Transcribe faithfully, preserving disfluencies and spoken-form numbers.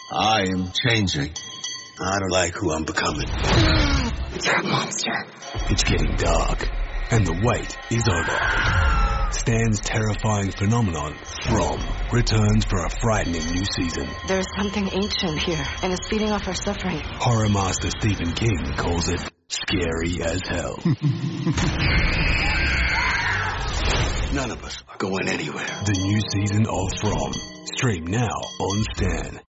I am changing. I don't like who I'm becoming. You're a monster. It's getting dark, and the wait is over. Stan's terrifying phenomenon, From, returns for a frightening new season. There's something ancient here, and it's feeding off our suffering. Horror master Stephen King calls it scary as hell. None of us are going anywhere. The new season of From. Stream now on Stan.